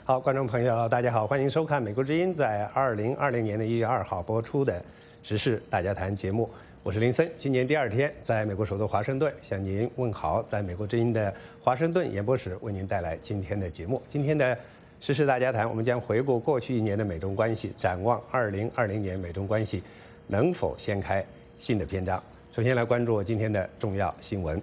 好，观众朋友，大家好，欢迎收看《美国之音》在2020年1月2号播出的《时事大家谈》节目。我是林森，今年第2天，在美国首都华盛顿向您问好。在美国之音的华盛顿演播室为您带来今天的节目。今天的《时事大家谈》，我们将回顾过去1年的美中关系，展望2020年美中关系能否掀开新的篇章。首先来关注今天的重要新闻。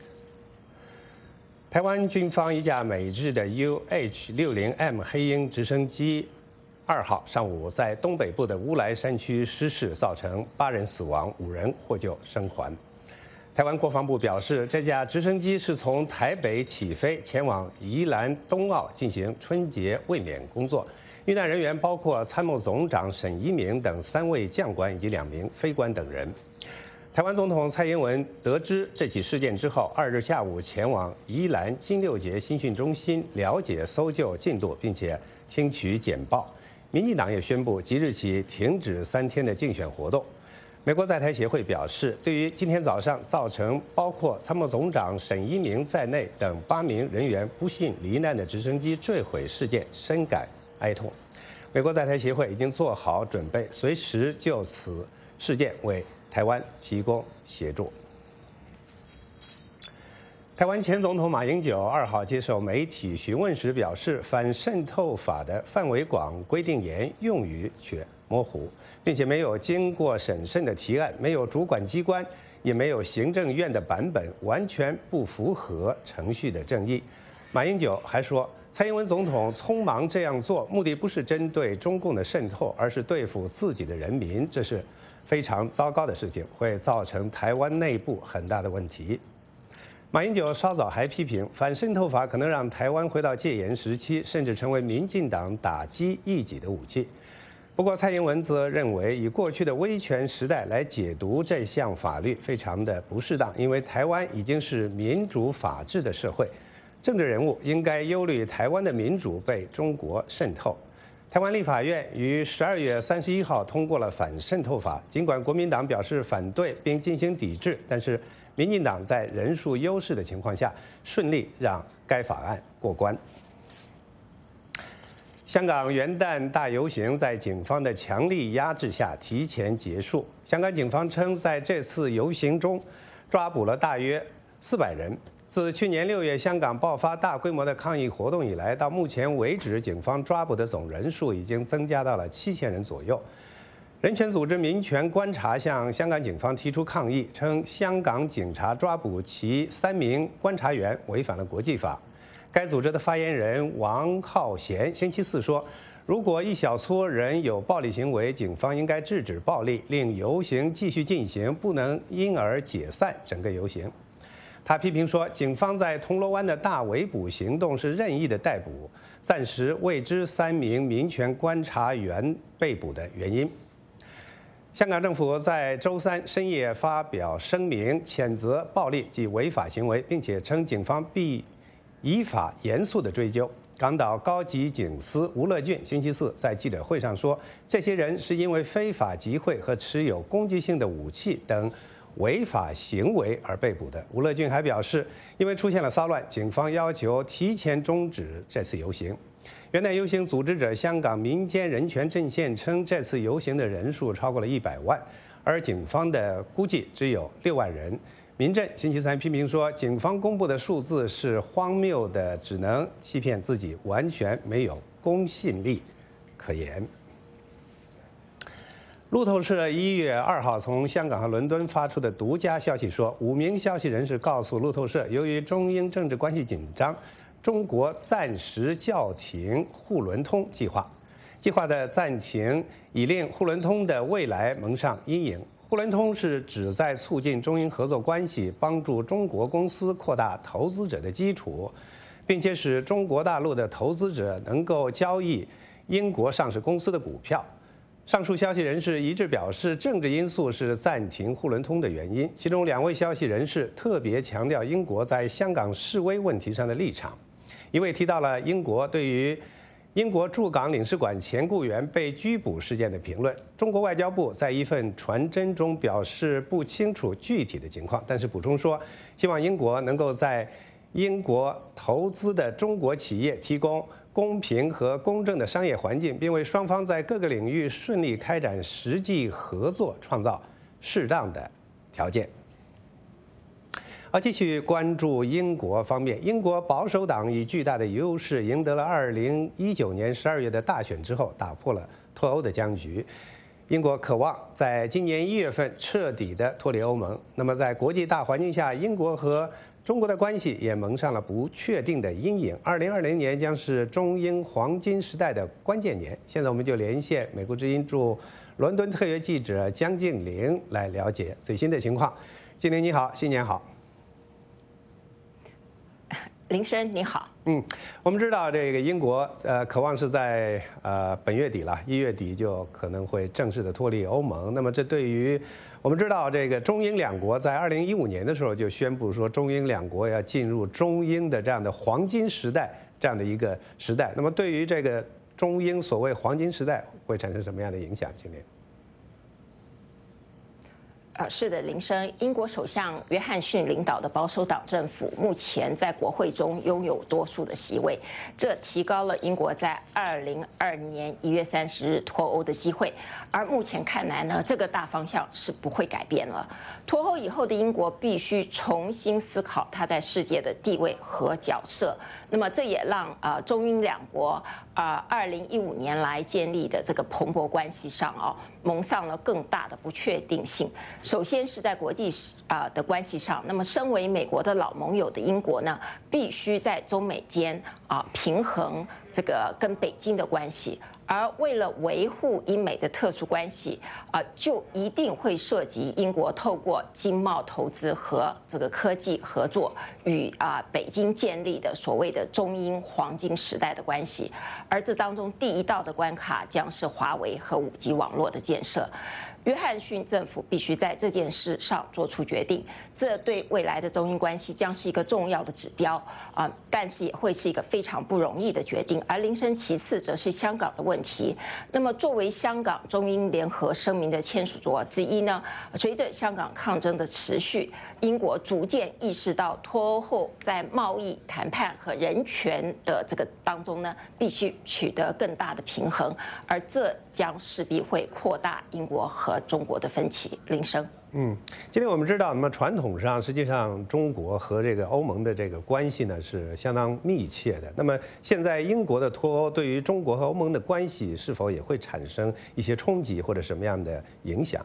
台湾军方一架美制的 UH-60M 黑鹰直升机2号上午在东北部的乌来山区失事，造成8人死亡，5人获救生还。台湾国防部表示，这架直升机是从台北起飞，前往宜兰东澳进行春节卫冕工作。遇难人员包括参谋总长沈一鸣等3位将官以及2名飞官等人。台湾总统蔡英文得知这起事件之后，2日下午前往宜兰金六结新训中心了解搜救进度，并且听取简报。民进党也宣布即日起停止3天的竞选活动。美国在台协会表示，对于今天早上造成包括参谋总长沈一鸣在内等8名人员不幸罹难的直升机坠毁事件深感哀痛。美国在台协会已经做好准备，随时就此事件为台湾提供协助。台湾前总统马英九2号接受媒体询问时表示，反渗透法的范围广、规定严，用语却模糊，并且没有经过审慎的提案，没有主管机关，也没有行政院的版本，完全不符合程序的正义。马英九还说，蔡英文总统匆忙这样做，目的不是针对中共的渗透，而是对付自己的人民，这是非常糟糕的事情，会造成台湾内部很大的问题。马英九稍早还批评反渗透法可能让台湾回到戒严时期，甚至成为民进党打击异己的武器。不过蔡英文则认为，以过去的威权时代来解读这项法律非常的不适当，因为台湾已经是民主法治的社会，政治人物应该忧虑台湾的民主被中国渗透。台湾立法院于12月31号通过了反渗透法，尽管国民党表示反对并进行抵制，但是民进党在人数优势的情况下，顺利让该法案过关。香港元旦大游行在警方的强力压制下提前结束。香港警方称，在这次游行中抓捕了大约400人。自去年6月香港爆发大规模的抗议活动以来，到目前为止，警方抓捕的总人数已经增加到了7000人左右。人权组织民权观察向香港警方提出抗议，称香港警察抓捕其3名观察员违反了国际法。该组织的发言人王浩贤星期4说，如果一小撮人有暴力行为，警方应该制止暴力，令游行继续进行，不能因而解散整个游行。他批评说，警方在铜锣湾的大围捕行动是任意的逮捕，暂时未知3名民权观察员被捕的原因。香港政府在周3深夜发表声明，谴责暴力及违法行为，并且称警方必依法严肃地追究。港岛高级警司吴乐俊星期4在记者会上说，这些人是因为非法集会和持有攻击性的武器等违法行为而被捕的。吴乐俊还表示，因为出现了骚乱，警方要求提前终止这次游行。元旦游行组织者香港民间人权阵线称，这次游行的人数超过了100万，而警方的估计只有6万人。民阵星期3批评说，警方公布的数字是荒谬的，只能欺骗自己，完全没有公信力可言。路透社1月2号从香港和伦敦发出的独家消息说，5名消息人士告诉路透社，由于中英政治关系紧张，中国暂时叫停沪伦通计划。计划的暂停已令沪伦通的未来蒙上阴影。沪伦通是旨在促进中英合作关系，帮助中国公司扩大投资者的基础，并且使中国大陆的投资者能够交易英国上市公司的股票。上述消息人士一致表示，政治因素是暂停沪伦通的原因。其中2位消息人士特别强调英国在香港示威问题上的立场。一位提到了英国对于英国驻港领事馆前雇员被拘捕事件的评论。中国外交部在一份传真中表示不清楚具体的情况，但是补充说，希望英国能够在英国投资的中国企业提供公平和公正的商业环境，并为双方在各个领域顺利开展实际合作创造适当的条件。继续关注英国方面，英国保守党以巨大的优势赢得了2019年12月的大选之后，打破了脱欧的僵局。英国渴望在今年1月份彻底的脱离欧盟。那么，在国际大环境下，英国和中国的关系也蒙上了不确定的阴影。2020年将是中英黄金时代的关键年。现在我们就连线美国之音驻伦敦特约记者江静玲来了解最新的情况。静玲你好，新年好。 林生你好， 我们知道这个英国渴望是在本月底了，1月底就可能会正式的脱离欧盟。那么这对于我们知道这个中英两国在2015年的时候就宣布说中英两国要进入中英的这样的黄金时代这样的一个时代。那么对于这个中英所谓黄金时代会产生什么样的影响？今年？ 是的，林生，英国首相约翰逊领导的保守党政府目前在国会中拥有多数的席位，这提高了英国在2020年1月30日脱欧的机会。而目前看来呢，这个大方向是不会改变了。脱欧以后的英国必须重新思考它在世界的地位和角色。那么这也让中英两国2015年来建立的这个蓬勃关系上蒙上了更大的不确定性。首先是在国际的关系上，那么身为美国的老盟友的英国呢，必须在中美间平衡这个跟北京的关系。而为了维护英美的特殊关系，就一定会涉及英国透过经贸投资和这个科技合作，与北京建立的所谓的中英黄金时代的关系。而这当中第一道的关卡将是华为和5G 网络的建设。约翰逊政府必须在这件事上做出决定，这对未来的中英关系将是一个重要的指标但是也会是一个非常不容易的决定。而林生其次则是香港的问题。那么作为香港中英联合声明的签署国之一呢，随着香港抗争的持续，英国逐渐意识到脱欧后在贸易谈判和人权的这个当中呢，必须取得更大的平衡，而这将势必会扩大英国和中国的分歧。林生， 今天我们知道，那么传统上实际上中国和这个欧盟的这个关系呢是相当密切的。那么现在英国的脱欧对于中国和欧盟的关系是否也会产生一些冲击或者什么样的影响？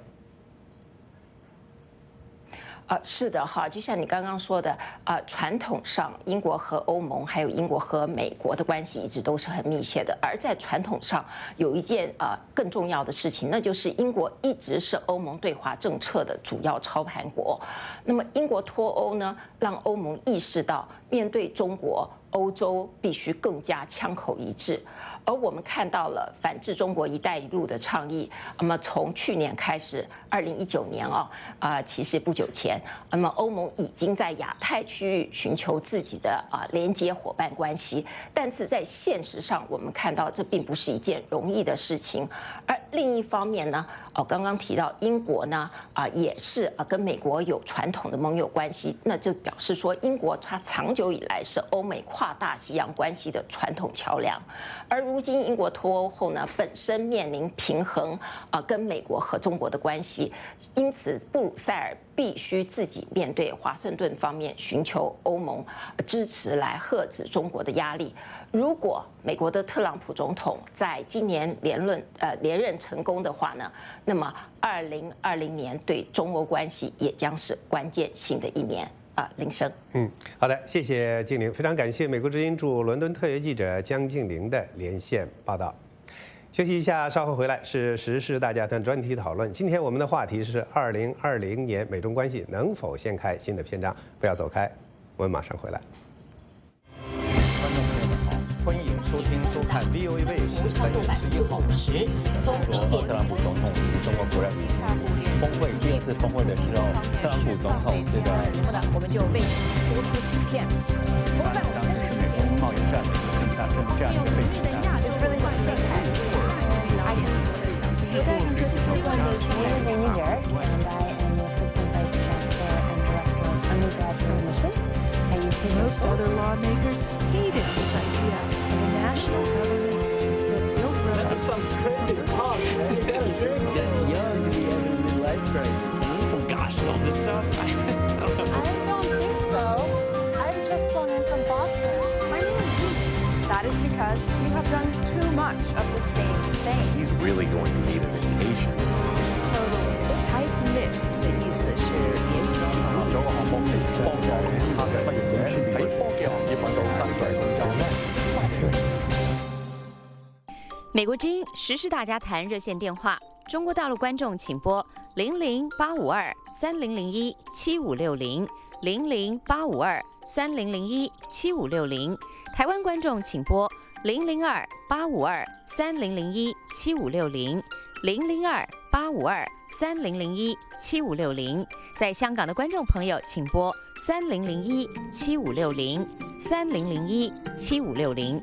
是的哈，就像你刚刚说的，传统上英国和欧盟还有英国和美国的关系一直都是很密切的。而在传统上有一件更重要的事情，那就是英国一直是欧盟对华政策的主要操盘国。那么英国脱欧呢，让欧盟意识到面对中国，欧洲必须更加枪口一致。而我们看到了反制中国“一带一路”的倡议。那么从去年开始，2019年其实不久前，那么欧盟已经在亚太区域寻求自己的连接伙伴关系。但是在现实上，我们看到这并不是一件容易的事情。而另一方面呢，刚刚提到英国呢，也是跟美国有传统的盟友关系，那就表示说英国它长久以来是欧美跨大西洋关系的传统桥梁。而如今英国脱欧后呢，本身面临平衡跟美国和中国的关系，因此布鲁塞尔必须自己面对华盛顿方面寻求欧盟支持来遏制中国的压力。如果美国的特朗普总统在今年连任成功的话呢，那么2020年对中欧关系也将是关键性的一年。林生， 好的，谢谢静玲，非常感谢美国之音驻伦敦特约记者江静玲的连线报道。休息一下，稍后回来是时事大家谈专题讨论。今天我们的话题是2020年美中关系能否掀开新的篇章？不要走开，我们马上回来。 观众朋友们好，欢迎收看 VOA 卫视3月11号说特朗普总统与中国国人峰会第2次峰会的时候，特朗普总统这个节目呢，我们就为您播出此片。 当时是美国贸易战、美国政策这样一个背景下。 Most Most other lawmakers hated this idea of a national government that built roads. Some crazy talk, man. You gotta drink. Get young, you have a midlife crisis. Oh gosh, all this stuff. I don't think so. I'm just calling from Boston. My name is Ruth. That is because you have done too much of the same thing. He's really going to need an vacation. Totally. Tight knit 的意思是联系紧密。 做個項目嚟幫助其他嘅失業者喺科技行業揾到新嘅工作。 美国之音时事大家谈热线电话，中国大陆观众请拨00-852-3001-7560 00-852-3001-7560，台湾观众请拨002-852-3001-7560 002-852-3001-7560，在香港的观众朋友请拨3001-7560 3001-7560。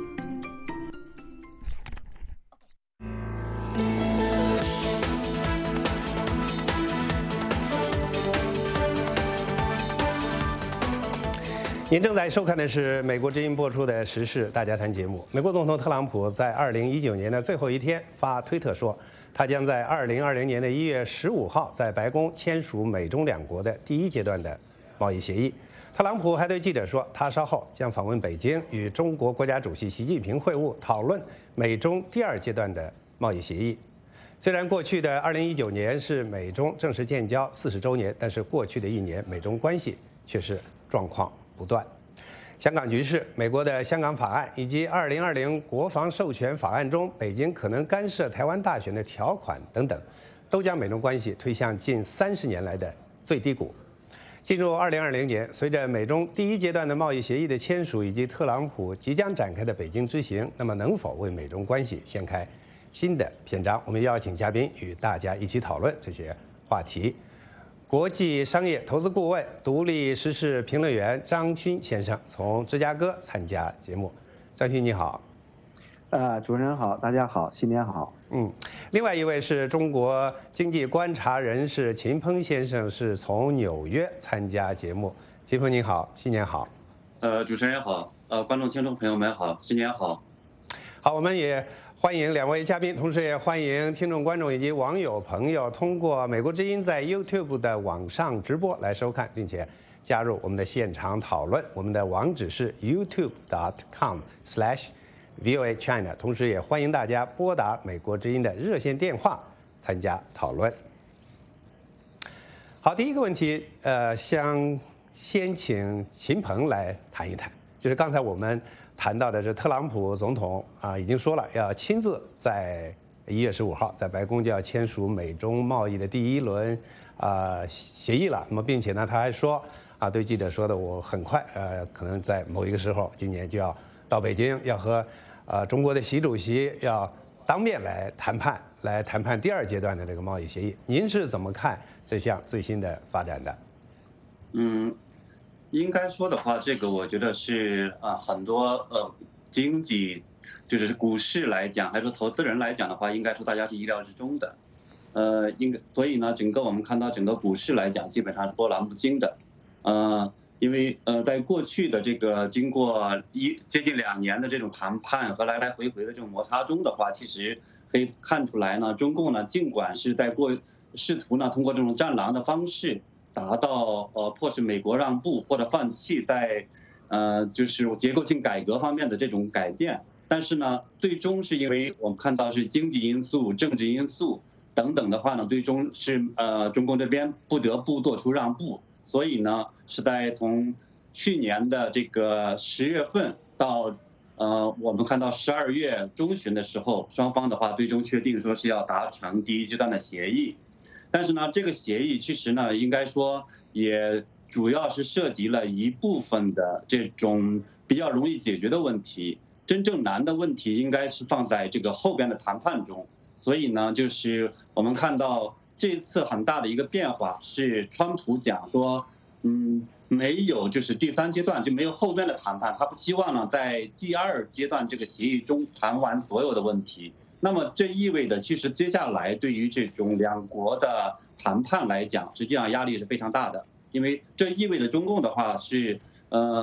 您正在收看的是美国之音播出的时事大家谈节目。美国总统特朗普在2019年的最后一天发推特说，他将在2020年的1月15号在白宫签署美中两国的第一阶段的贸易协议。特朗普还对记者说，他稍后将访问北京，与中国国家主席习近平会晤，讨论美中第二阶段的贸易协议。虽然过去的2019年是美中正式建交40周年，但是过去的一年美中关系却是状况不断。香港局势、美国的香港法案以及2020国防授权法案中北京可能干涉台湾大选的条款等等，都将美中关系推向近30年来的最低谷。进入2020年，随着美中第一阶段的贸易协议的签署以及特朗普即将展开的北京之行，那么能否为美中关系掀开新的篇章？我们邀请嘉宾与大家一起讨论这些话题。国际商业投资顾问、独立时事评论员张勋先生从芝加哥参加节目。张勋你好。 主持人好，大家好，新年好。 另外一位是中国经济观察人士秦鹏先生，是从纽约参加节目。秦鹏你好，新年好。 主持人好，观众听众朋友们好，新年好。 好，我们也欢迎两位嘉宾，同时也欢迎听众、观众以及网友朋友通过美国之音在 YouTube 的网上直播来收看，并且加入我们的现场讨论。我们的网址是 youtube.com/VOA China， 同时也欢迎大家拨打美国之音的热线电话参加讨论。好，第一个问题，先请秦鹏来谈一谈，就是刚才我们谈到的是特朗普总统已经说了要亲自在1月15号在白宫就要签署美中贸易的第一轮协议了。那么并且呢，他还说对记者说的，我很快可能在某一个时候，今年就要到北京，要和中国的习主席要当面来谈判第二阶段的这个贸易协议。您是怎么看这项最新的发展的？ 应该说的话，这个我觉得是很多经济就是股市来讲，还是投资人来讲的话，应该说大家是意料之中的。所以呢，我们看到整个股市来讲，基本上是波澜不惊的。因为在过去的这个经过接近2年的这种谈判和来来回回的这种摩擦中的话，其实可以看出来呢，中共呢尽管是试图呢通过这种战狼的方式达到迫使美国让步或者放弃在就是结构性改革方面的这种改变，但是呢，最终是因为我们看到是经济因素、政治因素等等的话呢，最终是中共这边不得不做出让步。所以呢，是在从去年的这个10月份到我们看到12月中旬的时候，双方的话最终确定说是要达成第一阶段的协议。但是呢，这个协议其实呢，应该说也主要是涉及了一部分的这种比较容易解决的问题，真正难的问题应该是放在这个后边的谈判中。所以呢，就是我们看到这次很大的一个变化是，川普讲说，没有就是第3阶段就没有后边的谈判，他不希望呢在第2阶段这个协议中谈完所有的问题。那么这意味着，其实接下来对于这种两国的谈判来讲，实际上压力是非常大的，因为这意味着中共的话是，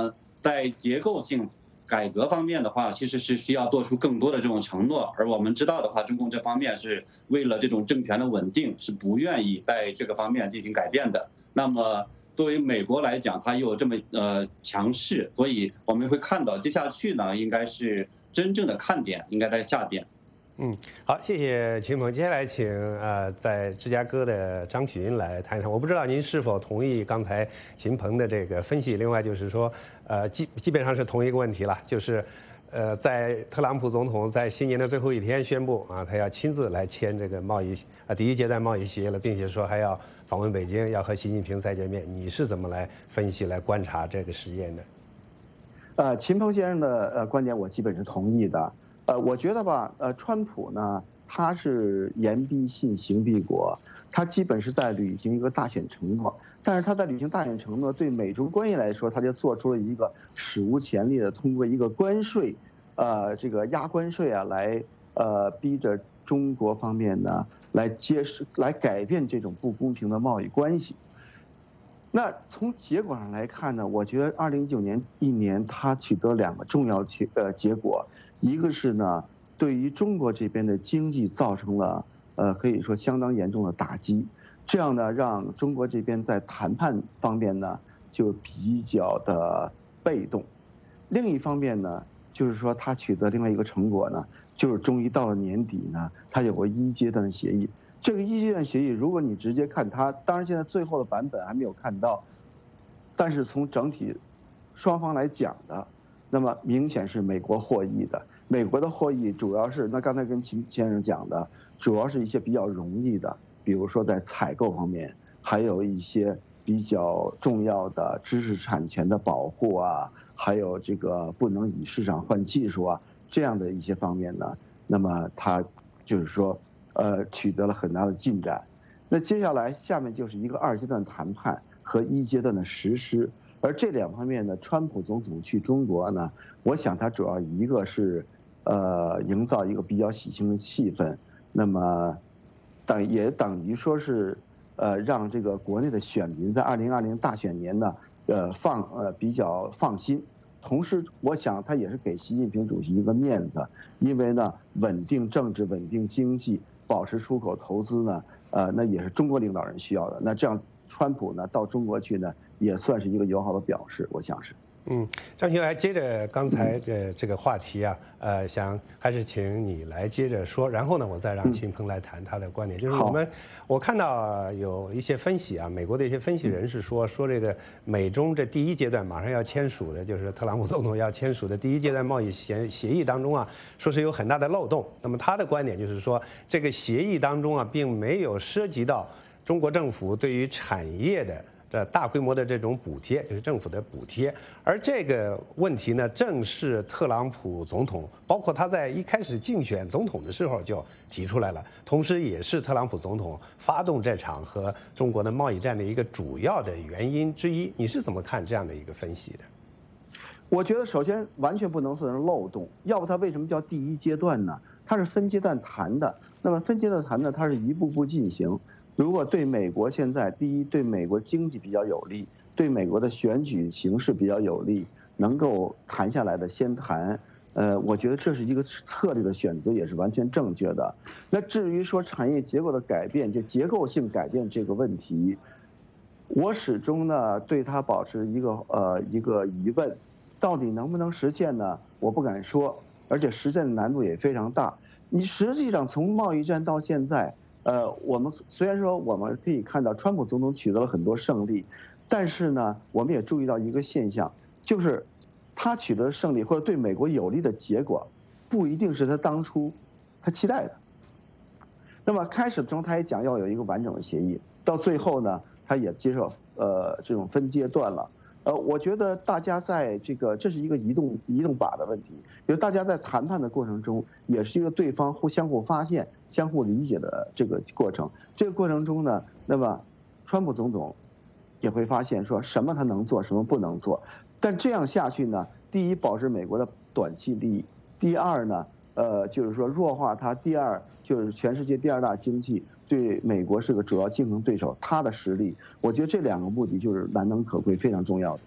在结构性改革方面的话，其实是需要做出更多的这种承诺。而我们知道的话，中共这方面是为了这种政权的稳定，是不愿意在这个方面进行改变的。那么作为美国来讲，它又这么强势，所以我们会看到接下去呢，应该是真正的看点应该在下边。 好，谢谢秦鹏。接下来请在芝加哥的张许英来谈一谈。我不知道您是否同意刚才秦鹏的这个分析。另外就是说，基本上是同一个问题了，就是在特朗普总统在新年的最后一天宣布他要亲自来签这个第一阶段贸易协议了，并且说还要访问北京，要和习近平再见面。你是怎么来分析、来观察这个事件的？ 秦鹏先生的观点我基本是同意的。我觉得吧，川普呢，他是言必信，行必果，他基本是在履行一个大选承诺。但是他在履行大选承诺，对美中关系来说，他就做出了一个史无前例的通过一个关税，这个压关税啊，来逼着中国方面呢来改变这种不公平的贸易关系。那从结果上来看呢，我觉得2019年一年他取得2个重要结果，一个是呢，对于中国这边的经济造成了可以说相当严重的打击，这样呢让中国这边在谈判方面呢就比较的被动。另一方面呢，就是说他取得另外一个成果呢，就是终于到了年底呢，他有个1阶段的协议。这个1阶段协议，如果你直接看它，当然现在最后的版本还没有看到，但是从整体双方来讲的，那么明显是美国获益的。美国的获益主要是，那刚才跟秦先生讲的，主要是一些比较容易的，比如说在采购方面，还有一些比较重要的知识产权的保护啊，还有这个不能以市场换技术啊，这样的一些方面呢，那么它就是说取得了很大的进展。那接下来下面就是一个2阶段谈判和1阶段的实施。而这2方面呢，川普总统去中国呢，我想他主要一个是营造一个比较喜庆的气氛，那么也等于说是让这个国内的选民在2020大选年呢比较放心。同时我想他也是给习近平主席一个面子，因为呢稳定政治、稳定经济、保持出口投资呢那也是中国领导人需要的。那这样川普呢到中国去呢，也算是一个友好的表示，我想是。 张兄来接着刚才这个话题啊，想还是请你来接着说，然后呢，我再让秦鹏来谈他的观点。就是我看到有一些分析啊，美国的一些分析人士说这个美中这第1阶段马上要签署的，就是特朗普总统要签署的第1阶段贸易协议当中啊，说是有很大的漏洞。那么他的观点就是说，这个协议当中啊，并没有涉及到中国政府对于产业的大规模的这种补贴，就是政府的补贴。而这个问题呢，正是特朗普总统，包括他在一开始竞选总统的时候就提出来了，同时也是特朗普总统发动这场和中国的贸易战的一个主要的原因之一。你是怎么看这样的一个分析的？ 我觉得首先完全不能算是漏洞，要不它为什么叫第1阶段呢？它是分阶段谈的。那么分阶段谈呢，它是一步步进行。如果对美国现在第一，对美国经济比较有利，对美国的选举形势比较有利，能够谈下来的先谈，我觉得这是一个策略的选择，也是完全正确的。那至于说产业结构的改变，就结构性改变这个问题，我始终呢对它保持一个疑问，到底能不能实现呢？我不敢说，而且实现的难度也非常大。你实际上从贸易战到现在。我们虽然说我们可以看到川普总统取得了很多胜利，但是呢，我们也注意到一个现象，就是他取得胜利或者对美国有利的结果，不一定是他当初他期待的。那么开始中他也讲要有一个完整的协议，到最后呢，他也接受这种分阶段了。我觉得大家在这是一个移动靶的问题，就是大家在谈判的过程中，也是一个对方相互发现、相互理解的这个过程。这个过程中呢，那么川普总统也会发现说什么他能做，什么不能做。但这样下去呢，第一保持美国的短期利益，第二呢，就是说弱化它，第二就是全世界第2大经济。对美国是个主要竞争对手，他的实力，我觉得这2个目的就是难能可贵，非常重要的。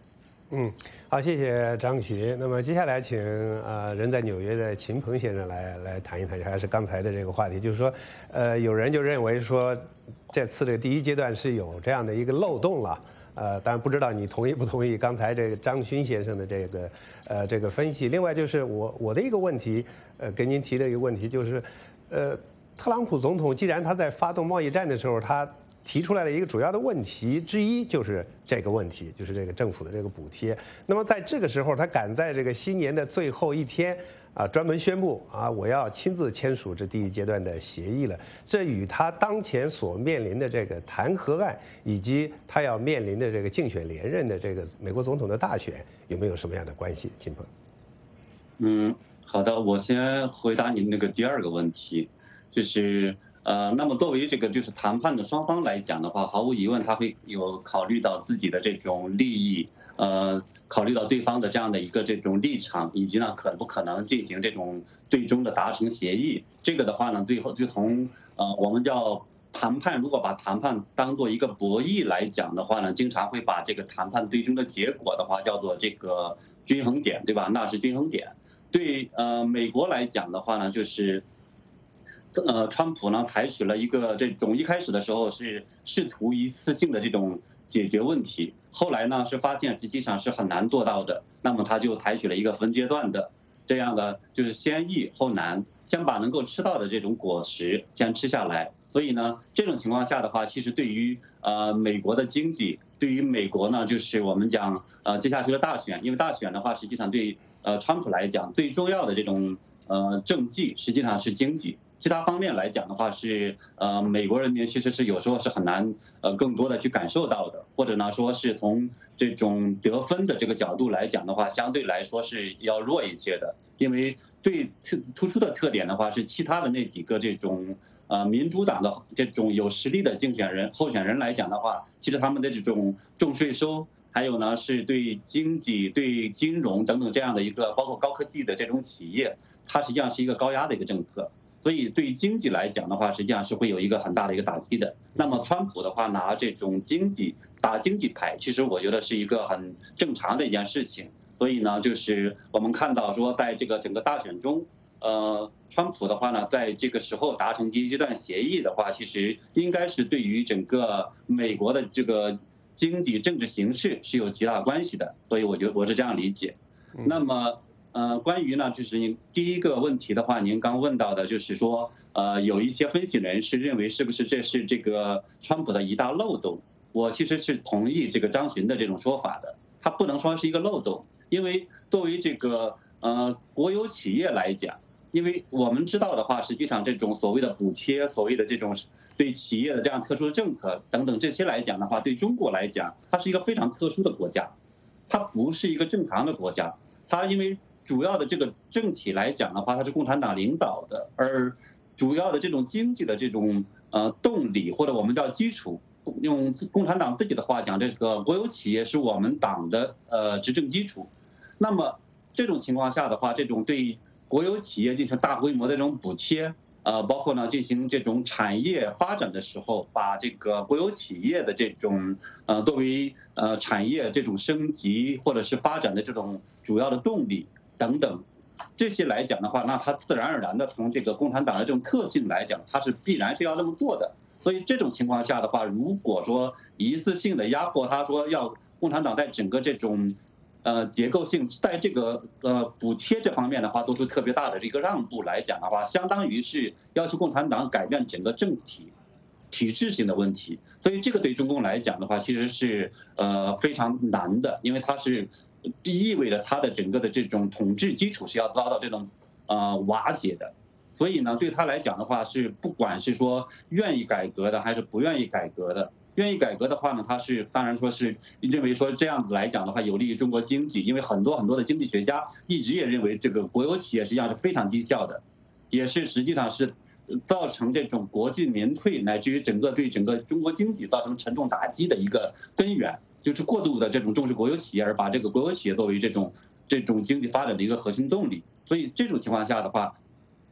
好，谢谢张徐。那么接下来请人在纽约的秦鹏先生来谈一谈，还是刚才的这个话题，就是说，有人就认为说，这次这个第一阶段是有这样的一个漏洞了。当然不知道你同意不同意刚才这个张勋先生的这个分析。另外就是我的一个问题，跟您提的一个问题就是，特朗普总统既然他在发动贸易战的时候，他提出来的一个主要的问题之一就是这个问题，就是这个政府的这个补贴。那么在这个时候，他赶在这个新年的最后一天专门宣布我要亲自签署这第一阶段的协议了。这与他当前所面临的这个弹劾案，以及他要面临的这个竞选连任的这个美国总统的大选，有没有什么样的关系？秦鹏。 好的，我先回答您那个第二个问题，就是那么作为这个就是谈判的双方来讲的话，毫无疑问他会有考虑到自己的这种利益，考虑到对方的这样的一个这种立场，以及呢可不可能进行这种最终的达成协议。这个的话呢，最后就从我们叫谈判，如果把谈判当做一个博弈来讲的话呢，经常会把这个谈判最终的结果的话叫做这个均衡点，对吧？那是均衡点。对美国来讲的话呢，就是川普呢采取了一个这种一开始的时候是试图一次性的这种解决问题，后来呢是发现实际上是很难做到的，那么他就采取了一个分阶段的这样的，就是先易后难，先把能够吃到的这种果实先吃下来。所以呢，这种情况下的话，其实对于美国的经济，对于美国呢，就是我们讲接下去的大选，因为大选的话，实际上对川普来讲最重要的这种政绩实际上是经济。其他方面来讲的话是美国人民其实是有时候是很难更多的去感受到的，或者呢说是从这种得分的这个角度来讲的话，相对来说是要弱一些的，因为最突出的特点的话是其他的那几个这种民主党的这种有实力的候选人来讲的话，其实他们的这种重税收，还有呢是对经济、对金融等等这样的一个包括高科技的这种企业，它实际上是一个高压的一个政策。所以对经济来讲的话，实际上是会有一个很大的一个打击的。那么川普的话拿这种经济打经济牌，其实我觉得是一个很正常的一件事情。所以呢，就是我们看到说，在这个整个大选中，川普的话呢，在这个时候达成第一阶段协议的话，其实应该是对于整个美国的这个经济政治形势是有极大关系的。所以我觉得我是这样理解。那么关于呢，就是您第一个问题的话，您刚问到的就是说，有一些分析人士认为是不是这是这个川普的一大漏洞？我其实是同意这个张巡的这种说法的，它不能说是一个漏洞，因为作为这个国有企业来讲，因为我们知道的话，实际上这种所谓的补贴，所谓的这种对企业的这样特殊的政策等等这些来讲的话，对中国来讲，它是一个非常特殊的国家，它不是一个正常的国家，它因为主要的这个政体来讲的话，它是共产党领导的，而主要的这种经济的这种动力或者我们叫基础，用共产党自己的话讲，这个国有企业是我们党的执政基础。那么这种情况下的话，这种对国有企业进行大规模的这种补贴，包括呢进行这种产业发展的时候，把这个国有企业的这种作为产业这种升级或者是发展的这种主要的动力等等，这些来讲的话，那它自然而然的从这个共产党的这种特性来讲，它是必然是要那么做的。所以这种情况下的话，如果说一次性的压迫，他说要共产党在整个这种结构性在这个补贴这方面的话做出特别大的这个让步来讲的话，相当于是要求共产党改变整个政体制性的问题。所以这个对中共来讲的话，其实是非常难的，因为它是意味着它的整个的这种统治基础是要遭到这种瓦解的。所以呢，对他来讲的话，是不管是说愿意改革的还是不愿意改革的。愿意改革的话呢，他是当然说是认为说这样子来讲的话有利于中国经济，因为很多的经济学家一直也认为这个国有企业实际上是非常低效的，也是实际上是造成这种国进民退，乃至于对整个中国经济造成沉重打击的一个根源，就是过度的这种重视国有企业，而把这个国有企业作为这种经济发展的一个核心动力。所以这种情况下的话，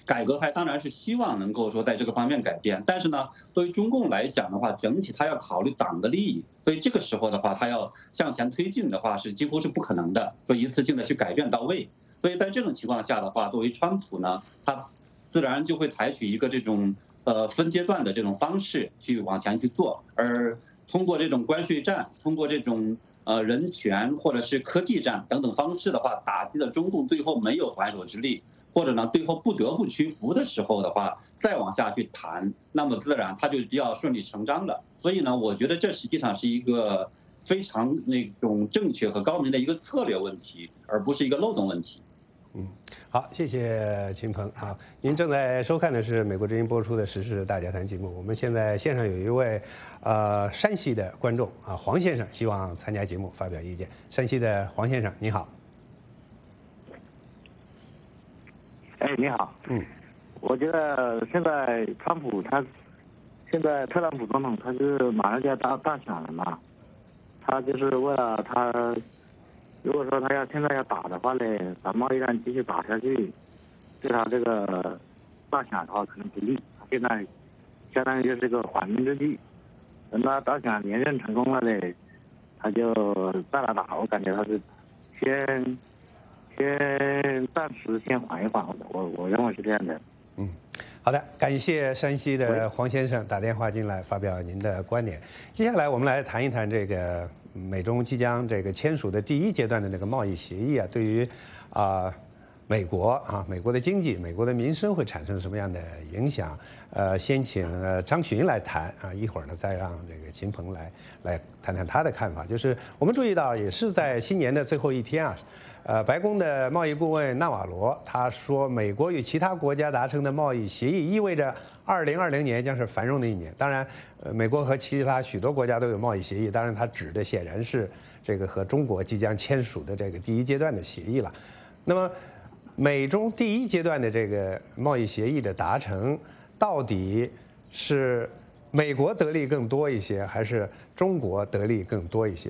改革派当然是希望能够说在这个方面改变，但是呢，对于中共来讲的话，整体他要考虑党的利益，所以这个时候的话，他要向前推进的话是几乎是不可能的，说一次性的去改变到位。所以在这种情况下的话，作为川普呢，他自然就会采取一个这种分阶段的这种方式去往前去做，而通过这种关税战，通过这种人权或者是科技战等等方式的话，打击了中共最后没有还手之力，或者呢最后不得不屈服的时候的话，再往下去谈，那么自然它就比较顺理成章了。所以呢，我觉得这实际上是一个非常那种正确和高明的一个策略问题，而不是一个漏洞问题。 好，谢谢秦鹏。好，您正在收看的是美国之音播出的《时事大家谈》节目。我们现在线上有一位山西的观众啊，黄先生，希望参加节目发表意见。山西的黄先生，你好。 哎，你好。我觉得现在川普现在特朗普总统他是马上就要大选了嘛，他就是为了他。如果说他现在要打的话呢，把贸易战继续打下去，对他这个大选的话可能不利。他现在相当于就是个缓兵之计，等他大选连任成功了呢，他就再来打。我感觉他是先暂时先缓一缓，我认为是这样的。 好的，感谢山西的黄先生打电话进来发表您的观点。接下来我们来谈一谈这个美中即将这个签署的第一阶段的这个贸易协议啊，对于美国的经济、美国的民生会产生什么样的影响？先请张群来谈啊，一会儿呢再让这个秦鹏来谈谈他的看法。就是我们注意到，也是在新年的最后一天啊。白宫的贸易顾问纳瓦罗他说，美国与其他国家达成的贸易协议意味着2020年将是繁荣的一年。当然，美国和其他许多国家都有贸易协议，当然他指的显然是这个和中国即将签署的这个第一阶段的协议了。那么，美中第一阶段的这个贸易协议的达成，到底是美国得利更多一些，还是中国得利更多一些？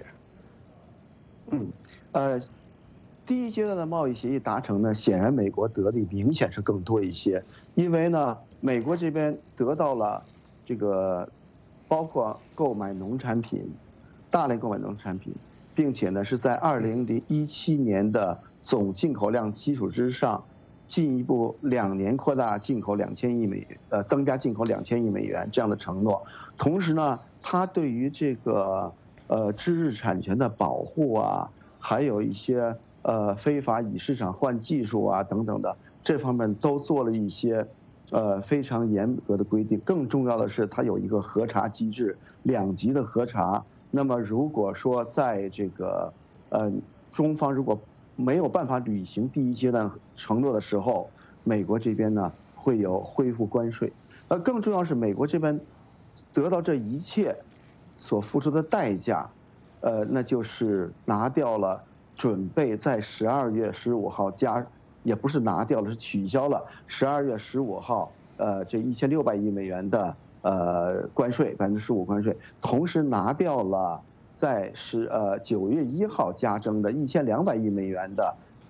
第一阶段的贸易协议达成呢，显然美国得利明显是更多一些，因为呢，美国这边得到了这个包括购买农产品，大量购买农产品，并且呢是在2017年的总进口量基础之上，进一步2年扩大进口2000亿美元，增加进口2000亿美元这样的承诺。同时呢，它对于这个知识产权的保护啊，还有一些非法以市场换技术啊等等的，这方面都做了一些非常严格的规定。更重要的是，它有一个核查机制，2级的核查。那么如果说在这个中方如果没有办法履行第一阶段承诺的时候，美国这边呢会有恢复关税。更重要是美国这边得到这一切所付出的代价，那就是拿掉了。准备在12月15号也不是拿掉了，是取消了12月15号这1600亿美元的关税，15%关税，同时拿掉了在9月1号加征的1200亿美元的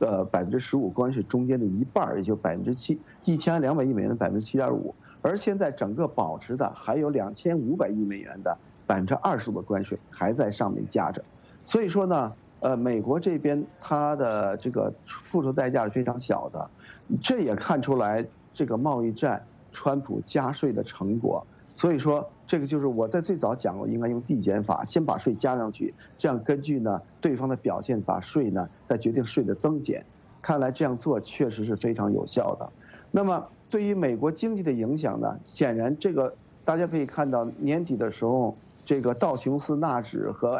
15%关税中间的一半，也就1200亿美元的7.5%，而现在整个保持的还有2500亿美元的25%的关税还在上面加着，所以说呢。美国这边它的这个付出代价是非常小的，这也看出来这个贸易战川普加税的成果。所以说，这个就是我在最早讲过，应该用递减法，先把税加上去，这样根据呢对方的表现把税呢再决定税的增减。看来这样做确实是非常有效的。那么对于美国经济的影响呢，显然这个大家可以看到，年底的时候，这个道琼斯纳指和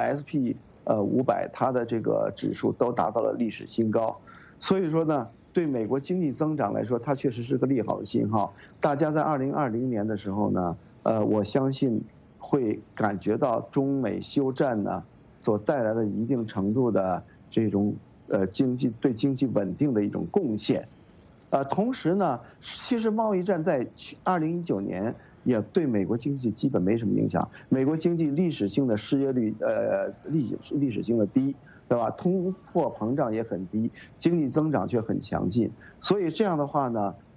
SP500它的这个指数都达到了历史新高，所以说呢，对美国经济增长来说，它确实是个利好的信号。大家在2020年的时候呢，我相信会感觉到中美休战呢所带来的一定程度的这种经济稳定的一种贡献。同时呢，其实贸易战在2019年。也对美国经济基本没什么影响。美国经济历史性的失业率，历史性的低，对吧？通货膨胀也很低，经济增长却很强劲。所以这样的话呢，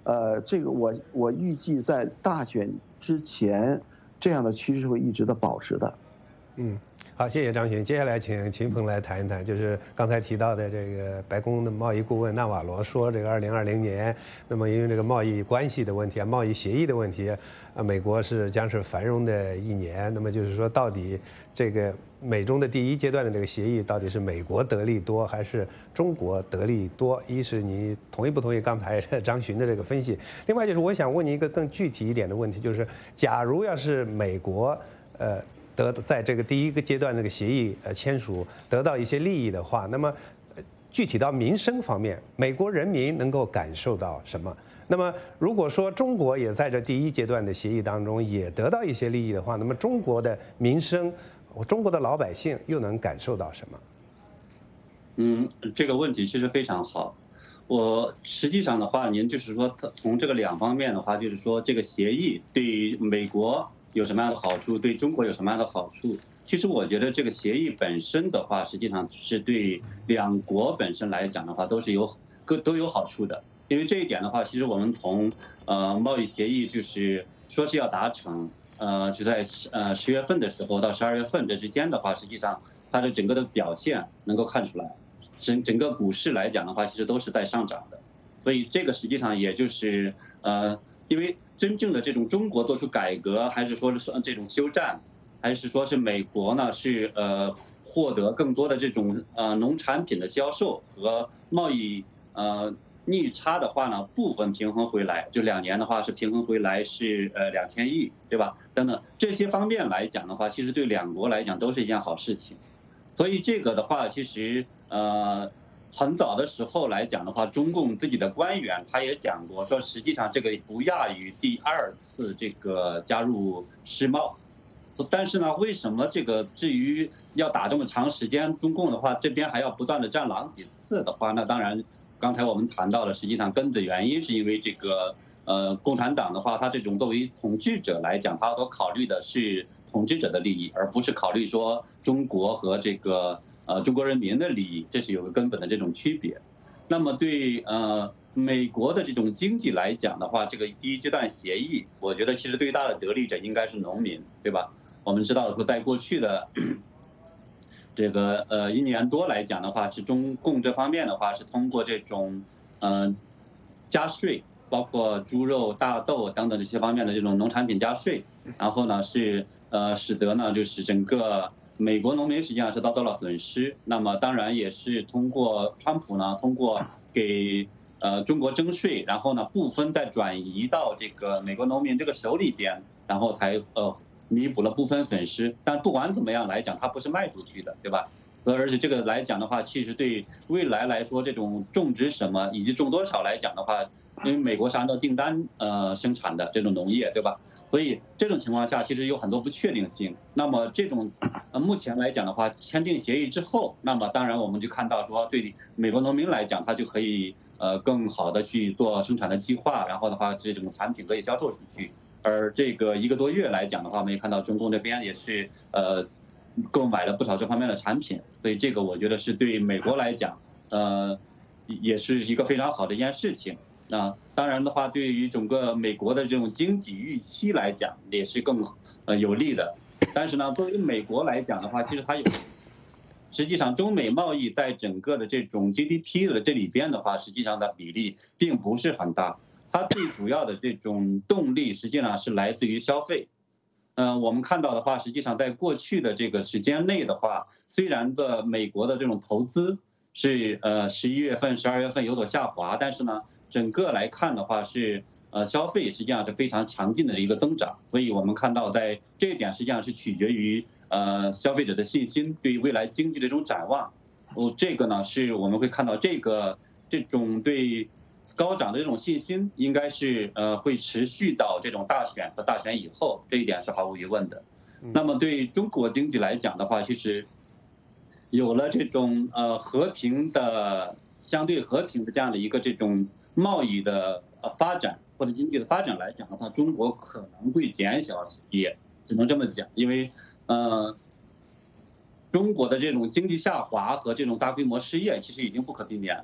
这个我预计在大选之前，这样的趋势会一直的保持的。 好，谢谢张巡。接下来请秦鹏来谈一谈，就是刚才提到的这个白宫的贸易顾问纳瓦罗说，这个2020年，那么因为这个贸易关系的问题啊，贸易协议的问题，美国将是繁荣的一年。那么就是说，到底这个美中的第一阶段的这个协议，到底是美国得利多还是中国得利多？一是你同意不同意刚才张巡的这个分析？另外就是我想问你一个更具体一点的问题，就是假如要是美国在这个第一个阶段这个协议签署得到一些利益的话，那么具体到民生方面，美国人民能够感受到什么？那么如果说中国也在这第一阶段的协议当中也得到一些利益的话，那么中国的民生，中国的老百姓又能感受到什么？ 这个问题其实非常好。我实际上的话，您就是说从这个两方面的话，就是说这个协议对美国有什么样的好处，对中国有什么样的好处？其实我觉得这个协议本身的话，实际上是对两国本身来讲的话，都有好处的。因为这一点的话，其实我们从贸易协议就是说是要达成，就在10月份的时候到12月份这之间的话，实际上它的整个的表现能够看出来，整个股市来讲的话，其实都是在上涨的。所以这个实际上也就是因为真正的这种中国做出改革，还是说是这种休战，还是说是美国呢是获得更多的这种农产品的销售和贸易逆差的话呢，部分平衡回来，就2年的话是平衡回来是2000亿，对吧？等等这些方面来讲的话，其实对两国来讲都是一件好事情。所以这个的话，其实很早的时候来讲的话，中共自己的官员他也讲过，说实际上这个不亚于第2次这个加入世贸。但是呢，为什么这个至于要打这么长时间，中共的话这边还要不断的战狼几次的话，那当然刚才我们谈到了，实际上根子原因是因为这个共产党的话，他这种作为统治者来讲，他所考虑的是统治者的利益，而不是考虑说中国和这个中国人民的利益，这是有个根本的这种区别。那么对美国的这种经济来讲的话，这个第一阶段协议，我觉得其实最大的得利者应该是农民，对吧？我们知道说在过去的这个1年多来讲的话，是中共这方面的话是通过这种加税，包括猪肉、大豆等等这些方面的这种农产品加税，然后呢是使得呢就是整个美国农民实际上是遭到了损失。那么当然也是通过川普呢，通过给中国征税，然后呢部分再转移到这个美国农民这个手里边，然后才弥补了部分损失。但不管怎么样来讲，它不是卖出去的，对吧？而且这个来讲的话，其实对未来来说，这种种植什么以及种多少来讲的话，因为美国是按照订单生产的这种农业，对吧？所以这种情况下，其实有很多不确定性。那么这种目前来讲的话，签订协议之后，那么当然我们就看到说，对美国农民来讲，他就可以更好的去做生产的计划，然后的话，这种产品可以销售出去。而这个1个多月来讲的话，我们也看到中共这边也是购买了不少这方面的产品，所以这个我觉得是对美国来讲，也是一个非常好的一件事情。当然的话，对于整个美国的这种经济预期来讲，也是更有利的。但是呢，作为美国来讲的话，其实它实际上中美贸易在整个的这种 GDP 的这里边的话，实际上的比例并不是很大。它最主要的这种动力，实际上是来自于消费。我们看到的话，实际上在过去的这个时间内的话，虽然美国的这种投资是11月份、12月份有所下滑，但是呢，整个来看的话是消费实际上是非常强劲的一个增长。所以我们看到在这一点实际上是取决于消费者的信心，对于未来经济的这种展望。这个呢是我们会看到这种对高涨的这种信心，应该是会持续到这种大选和大选以后，这一点是毫无疑问的。那么对中国经济来讲的话，其实有了这种相对和平的这样的一个这种贸易的发展或者经济的发展来讲的话，中国可能会减小失业，只能这么讲。因为中国的这种经济下滑和这种大规模失业其实已经不可避免了。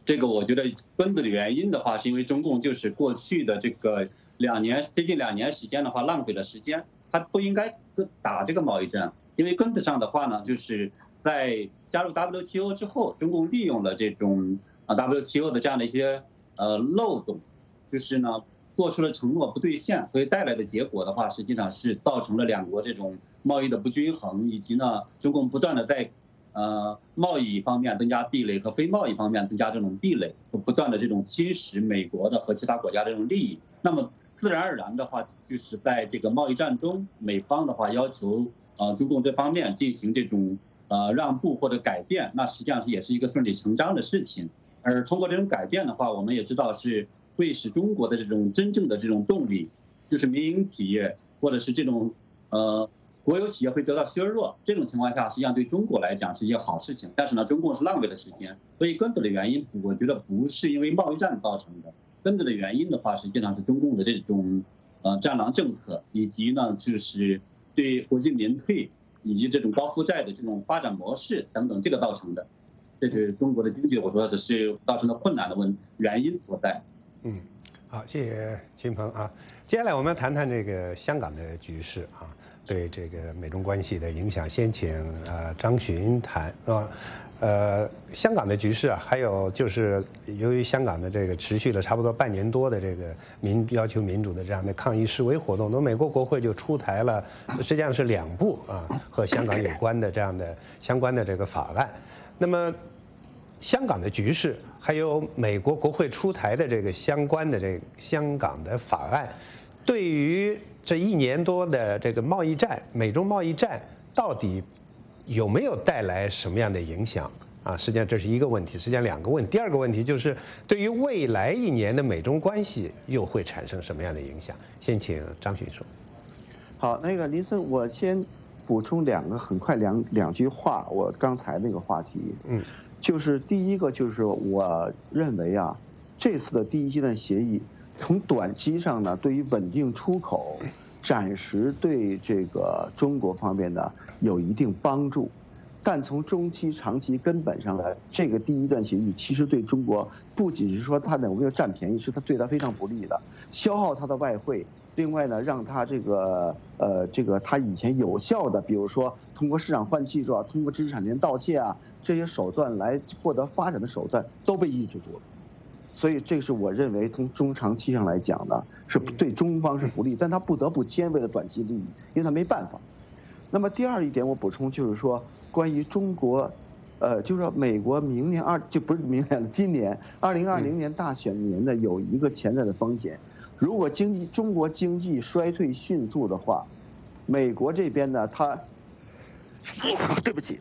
这个我觉得根子的原因的话，是因为中共就是过去的这个接近2年时间的话，浪费了时间，他不应该打这个贸易战。因为根子上的话呢，就是在加入 WTO 之后，中共利用了这种WTO 的这样的一些漏洞，就是呢做出了承诺不兑现，所以带来的结果的话，实际上是造成了两国这种贸易的不均衡，以及呢中共不断的在贸易方面增加壁垒和非贸易方面增加这种壁垒，不断的这种侵蚀美国的和其他国家的这种利益。那么自然而然的话，就是在这个贸易战中，美方的话要求中共这方面进行这种让步或者改变，那实际上也是一个顺理成章的事情。而通过这种改变的话，我们也知道是会使中国的这种真正的这种动力，就是民营企业或者是这种国有企业会得到削弱，这种情况下，实际上对中国来讲是一件好事情。但是呢，中共是浪费了时间，所以根子的原因，我觉得不是因为贸易战造成的，根子的原因的话，实际上是中共的这种战狼政策，以及呢就是对国进民退以及这种高负债的这种发展模式等等，这个造成的，这是中国的经济，我说的是造成的困难的原因所在。 好，谢谢秦鹏啊。接下来我们谈谈这个香港的局势啊。对这个美中关系的影响，先请张巡谈香港的局势啊，还有就是由于香港的这个持续了差不多半年多的这个要求民主的这样的抗议示威活动，那么美国国会就出台了实际上是2部和香港有关的这样的相关的这个法案。那么香港的局势，还有美国国会出台的这个相关的这个香港的法案，对于这1年多的这个贸易战，美中贸易战到底有没有带来什么样的影响啊？实际上这是一个问题，实际上2个问题。第2个问题就是对于未来1年的美中关系又会产生什么样的影响？先请张巡说。 好，那个林森，我先补充很快两句话，我刚才那个话题，就是第一个就是我认为啊，这次的第1阶段协议。从短期上呢，对于稳定出口，暂时对这个中国方面呢有一定帮助，但从中期、长期根本上来，这个第1段协议其实对中国不仅是说它有没有占便宜，是它对它非常不利的，消耗它的外汇。另外呢，让它这个它以前有效的，比如说通过市场换技术啊，通过知识产权盗窃啊这些手段来获得发展的手段都被抑制住了。所以这是我认为从中长期上来讲呢，是对中方是不利，但他不得不签为了短期利益，因为他没办法。那么第2一点我补充就是说，关于中国，就是说美国明年不是明年了，今年2020年大选年呢有一个潜在的风险，如果中国经济衰退迅速的话，美国这边呢对不起，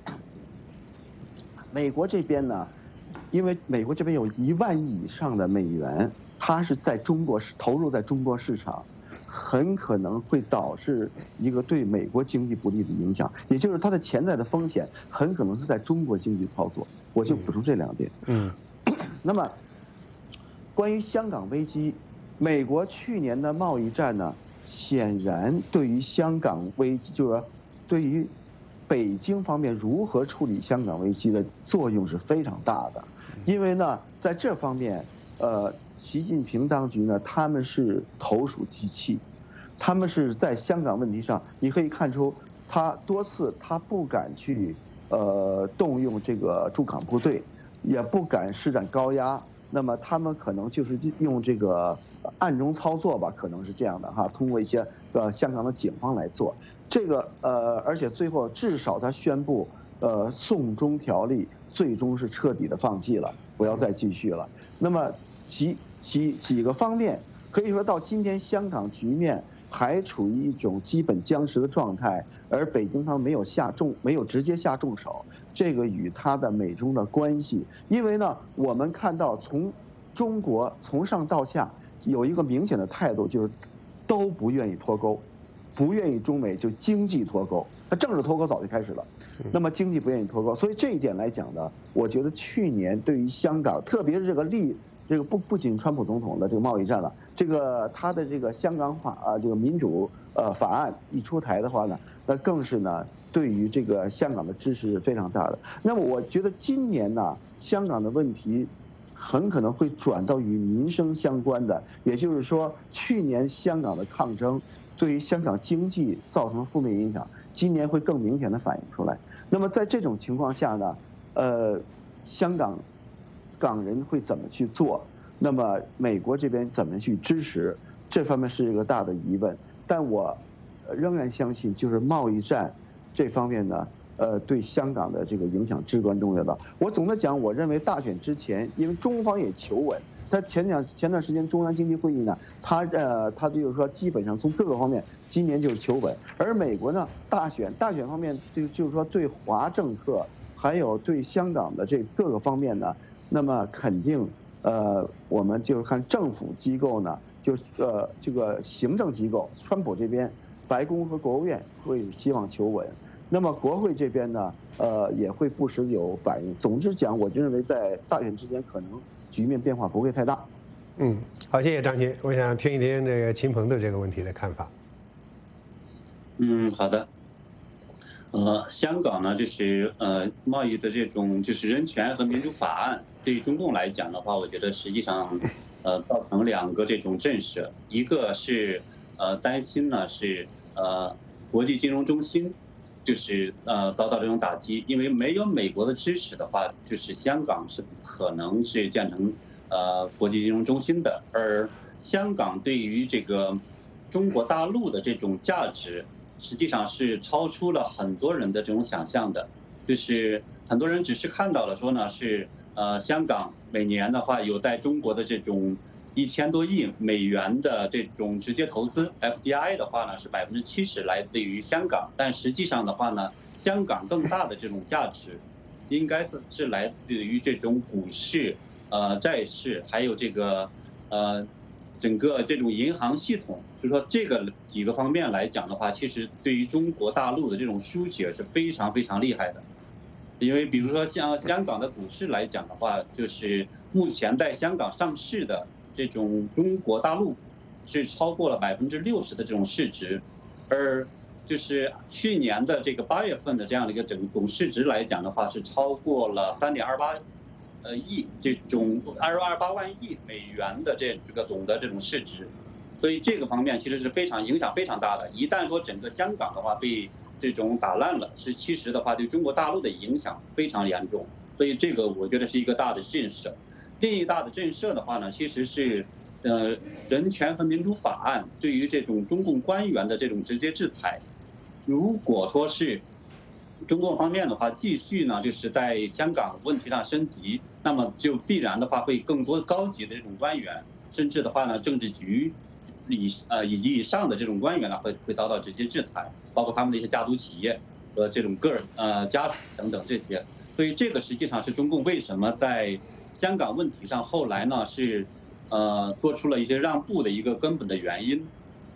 美国这边呢。因为美国这边有1万亿以上的美元，它是在中国投入在中国市场，很可能会导致一个对美国经济不利的影响，也就是它的潜在的风险很可能是在中国经济操作。我就补充这2点。那么关于香港危机，美国去年的贸易战呢，显然对于香港危机，就是说对于北京方面如何处理香港危机的作用是非常大的。因为呢，在这方面，习近平当局呢，他们是投鼠忌器，他们是在香港问题上，你可以看出他多次他不敢去动用这个驻港部队，也不敢施展高压，那么他们可能就是用这个暗中操作吧，可能是这样的哈，通过一些香港的警方来做这个而且最后至少他宣布送中条例最终是彻底的放弃了，不要再继续了。那么几个方面可以说到今天香港局面还处于一种基本僵持的状态，而北京方没有直接下重手，这个与它的美中的关系，因为呢我们看到从中国从上到下有一个明显的态度，就是都不愿意脱钩，不愿意中美就经济脱钩，那政治脱钩早就开始了，那么经济不愿意脱钩，所以这一点来讲呢，我觉得去年对于香港，特别是这个不仅川普总统的这个贸易战了，这个他的这个香港这个民主法案一出台的话呢，那更是呢对于这个香港的支持是非常大的。那么我觉得今年呢，香港的问题很可能会转到与民生相关的，也就是说，去年香港的抗争对于香港经济造成负面影响，今年会更明显的反映出来。那么在这种情况下呢，香港人会怎么去做？那么美国这边怎么去支持？这方面是一个大的疑问。但我仍然相信，就是贸易战这方面呢，对香港的这个影响至关重要的。我总的讲，我认为大选之前，因为中方也求稳，他前段时间中央经济会议呢，他就是说基本上从各个方面今年就是求稳，而美国呢大选方面就是说对华政策还有对香港的这各个方面呢，那么肯定我们就是看政府机构呢，就是这个行政机构，川普这边白宫和国务院会希望求稳。那么国会这边呢，也会不时有反应。总之讲，我就认为在大选之前，可能局面变化不会太大。 好，谢谢张军。我想听一听这个秦鹏对这个问题的看法。 好的。香港呢，就是贸易的这种就是人权和民主法案，对于中共来讲的话，我觉得实际上造成2个这种震慑，一个是担心呢是国际金融中心就是遭到这种打击，因为没有美国的支持的话，就是香港是不可能是建成国际金融中心的，而香港对于这个中国大陆的这种价值，实际上是超出了很多人的这种想象的，就是很多人只是看到了说呢是香港每年的话有在中国的这种1000多亿美元的这种直接投资 FDI 的话呢是70%来自于香港，但实际上的话呢，香港更大的这种价值，应该是来自于这种股市、债市，还有这个整个这种银行系统。就说这个几个方面来讲的话，其实对于中国大陆的这种输血是非常非常厉害的。因为比如说像香港的股市来讲的话，就是目前在香港上市的这种中国大陆是超过了60%的这种市值，而就是去年的这个8月份的这样的一个总市值来讲的话，是超过了3.28亿这种228万亿美元的这个总的这种市值，所以这个方面其实是影响非常大的。一旦说整个香港的话被这种打烂了，其实的话对中国大陆的影响非常严重，所以这个我觉得是一个大的震慑。另一大的震慑的话呢，其实是人权和民主法案对于这种中共官员的这种直接制裁。如果说是中共方面的话继续呢就是在香港问题上升级，那么就必然的话会更多高级的这种官员，甚至的话呢政治局以及以上的这种官员呢会遭到直接制裁，包括他们的一些家族企业和这种家属等等这些。所以这个实际上是中共为什么在香港问题上后来呢是做出了一些让步的一个根本的原因。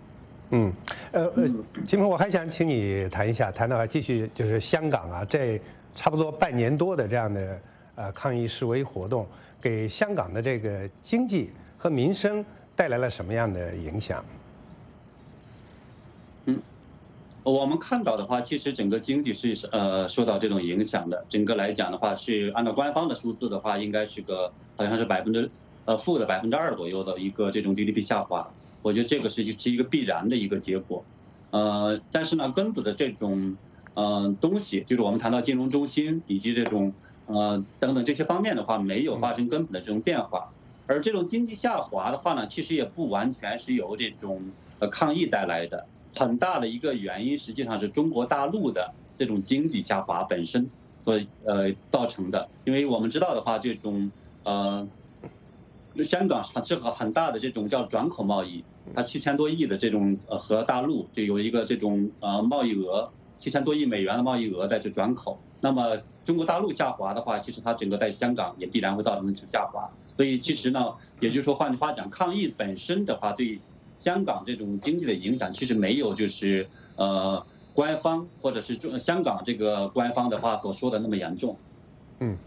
秦鹏，我还想请你谈到继续就是香港啊，这差不多半年多的这样的抗议示威活动，给香港的这个经济和民生带来了什么样的影响？ 我们看到的话，其实整个经济是受到这种影响的。整个来讲的话，是按照官方的数字的话，应该是好像是负的2%左右的一个这种 GDP 下滑。我觉得这个是一个必然的一个结果。但是呢，根子的这种东西，就是我们谈到金融中心以及这种等等这些方面的话，没有发生根本的这种变化。而这种经济下滑的话呢，其实也不完全是由这种抗疫带来的。很大的一个原因实际上是中国大陆的这种经济下滑本身所造成的。因为我们知道的话，这种香港是个很大的这种叫转口贸易，它7000多亿的这种和大陆就有一个这种贸易额，7000多亿美元的贸易额在这转口。那么中国大陆下滑的话，其实它整个在香港也必然会造成下滑。所以其实呢，也就是说换句话讲，抗疫本身的话对香港这种经济的影响其实没有就是官方或者是香港这个官方的话所说的那么严重。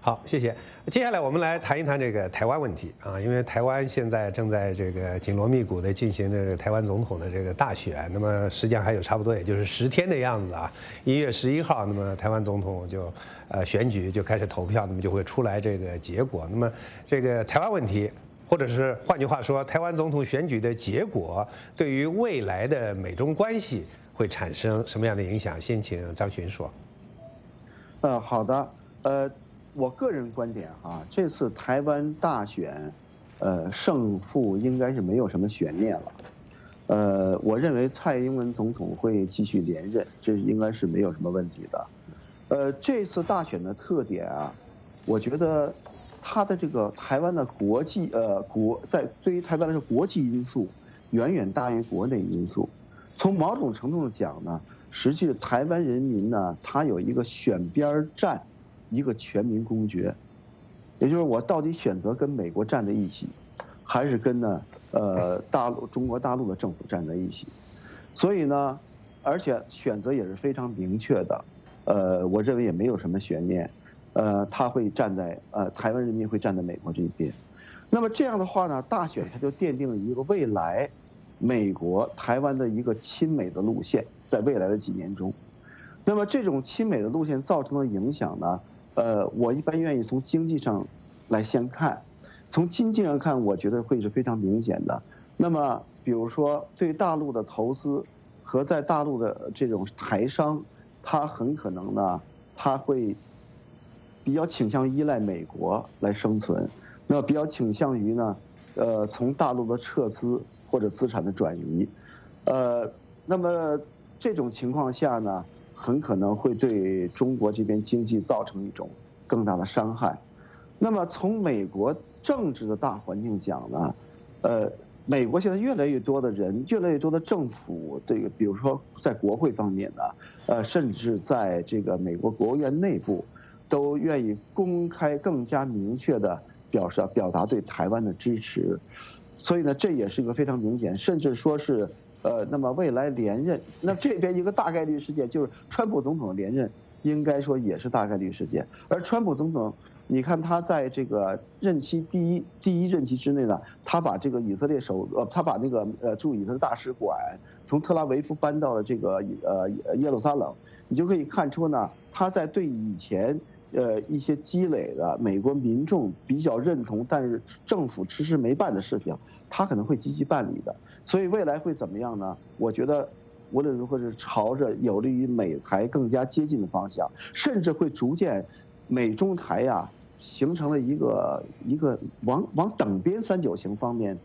好，谢谢。接下来我们来谈一谈这个台湾问题啊，因为台湾现在正在这个紧锣密鼓的进行这个台湾总统的这个大选，那么时间还有差不多也就是10天的样子啊。1月11号，那么台湾总统就选举就开始投票，那么就会出来这个结果。那么这个台湾问题，或者是换句话说，台湾总统选举的结果对于未来的美中关系会产生什么样的影响？先请张巡说。 好的，我个人观点啊，这次台湾大选，胜负应该是没有什么悬念了。我认为蔡英文总统会继续连任，这应该是没有什么问题的。这次大选的特点啊，我觉得它的这个台湾的国际对于台湾来说，国际因素远远大于国内因素。从某种程度上讲呢，实际台湾人民呢，他有一个选边站，一个全民公决，也就是我到底选择跟美国站在一起，还是跟中国大陆的政府站在一起。所以呢，而且选择也是非常明确的，我认为也没有什么悬念，他会站在台湾人民会站在美国这一边。那么这样的话呢，大选它就奠定了一个未来美国台湾的一个亲美的路线，在未来的几年中。那么这种亲美的路线造成的影响呢，我一般愿意从经济上来先看。从经济上看，我觉得会是非常明显的。那么比如说对大陆的投资和在大陆的这种台商，他很可能呢，他会比较倾向依赖美国来生存，那么比较倾向于呢，从大陆的撤资或者资产的转移，那么这种情况下呢，很可能会对中国这边经济造成一种更大的伤害。那么从美国政治的大环境讲呢，美国现在越来越多的人，越来越多的政府，这个比如说在国会方面呢，甚至在这个美国国务院内部，都愿意公开更加明确的表达对台湾的支持。所以呢，这也是一个非常明显，甚至说是那么未来连任，那这边一个大概率事件就是川普总统的连任，应该说也是大概率事件。而川普总统，你看他在这个任期第一任期之内呢，他把这个以色列他把那个驻以色列大使馆从特拉维夫搬到了这个耶路撒冷，你就可以看出呢，他在对以前一些积累的美国民众比较认同，但是政府迟迟没办的事情，他可能会积极办理的。所以未来会怎么样呢？我觉得无论如何是朝着有利于美台更加接近的方向，甚至会逐渐美中台呀形成了一个往等边三角形方面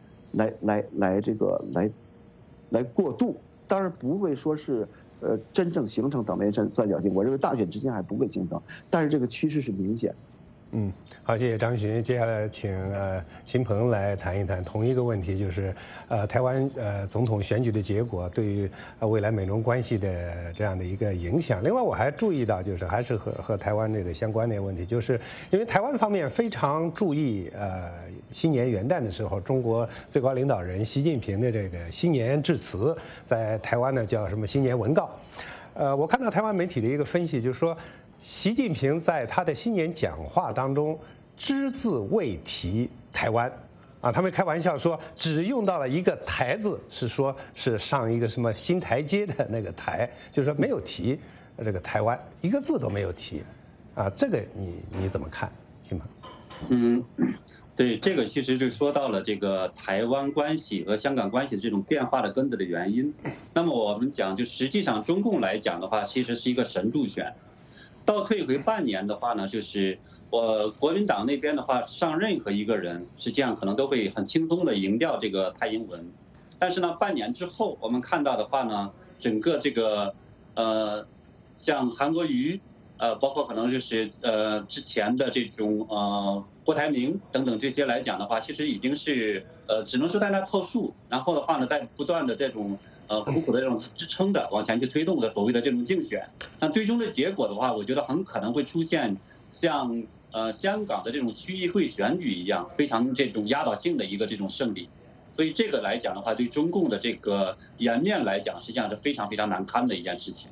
来过渡。当然不会说是真正形成等边三角形，我认为大选之前还不会形成，但是这个趋势是明显的。 好，谢谢张巡。接下来请秦鹏来谈一谈同一个问题，就是台湾总统选举的结果对于未来美中关系的这样的一个影响。另外，我还注意到，就是还是和台湾这个相关的问题，就是因为台湾方面非常注意新年元旦的时候，中国最高领导人习近平的这个新年致辞，在台湾呢叫什么新年文告。我看到台湾媒体的一个分析，就是说，习近平在他的新年讲话当中只字未提台湾，他们开玩笑说只用到了一个台字，是说是上一个什么新台阶的那个台，就是说没有提这个台湾，一个字都没有提，这个你怎么看，秦鹏？ 对，这个其实就说到了这个台湾关系和香港关系的这种变化的根本的原因。那么我们讲，就实际上中共来讲的话，其实是一个神助选。倒退回半年的话呢，就是国民党那边的话，上任何一个人实际上可能都会很轻松的赢掉这个蔡英文。但是呢，半年之后我们看到的话呢，整个这个像韩国瑜，包括可能就是之前的这种郭台铭等等这些来讲的话，其实已经是只能说在那凑数，然后的话呢，在不断的这种苦苦的这种支撑的往前去推动的所谓的这种竞选。那最终的结果的话，我觉得很可能会出现像香港的这种区议会选举一样，非常这种压倒性的一个这种胜利。所以这个来讲的话，对中共的这个颜面来讲，实际上是非常非常难堪的一件事情。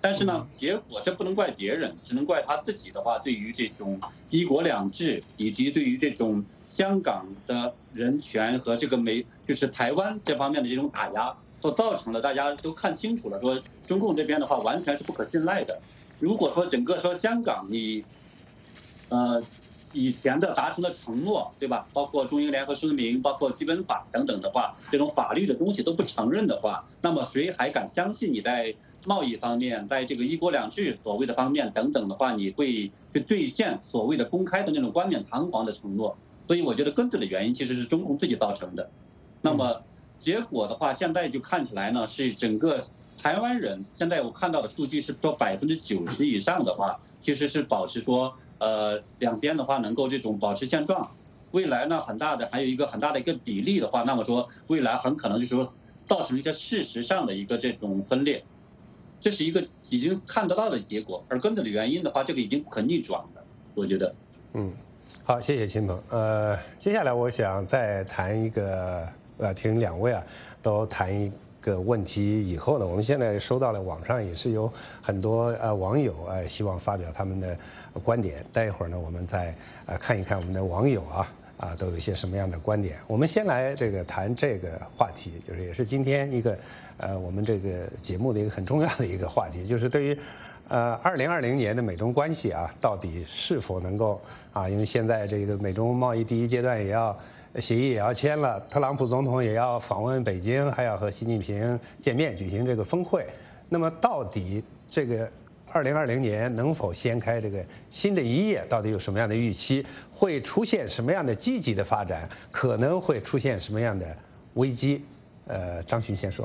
但是呢，结果这不能怪别人，只能怪他自己的话，对于这种一国两制，以及对于这种香港的人权和这个就是台湾这方面的这种打压，所造成的，大家都看清楚了，说中共这边的话完全是不可信赖的。如果说整个说香港你，以前的达成的承诺，对吧？包括中英联合声明，包括基本法等等的话，这种法律的东西都不承认的话，那么谁还敢相信你在贸易方面，在这个一国两制所谓的方面等等的话，你会去兑现所谓的公开的那种冠冕堂皇的承诺？所以我觉得根子的原因其实是中共自己造成的。那么结果的话，现在就看起来呢，是整个台湾人现在我看到的数据是说90%以上的话，其实是保持说。两边的话能够这种保持现状，未来呢还有一个很大的一个比例的话，那么说未来很可能就是说造成一些事实上的一个这种分裂，这是一个已经看得到的结果，而根本的原因的话，这个已经不可逆转了，我觉得。 好，谢谢秦鹏。接下来我想再谈一个听两位都谈一个问题以后呢，我们现在收到了网上也是有很多网友希望发表他们的观点。待一会儿呢，我们再看一看我们的网友都有一些什么样的观点。我们先来谈这个话题，就是也是今天一个我们这个节目的一个很重要的一个话题，就是对于2020年的美中关系到底是否能够因为现在这个美中贸易第一阶段协议也要签了，特朗普总统也要访问北京，还要和习近平见面举行这个峰会。那么到底这个2020年能否掀开这个新的一页？到底有什么样的预期？会出现什么样的积极的发展？可能会出现什么样的危机？张巡先说。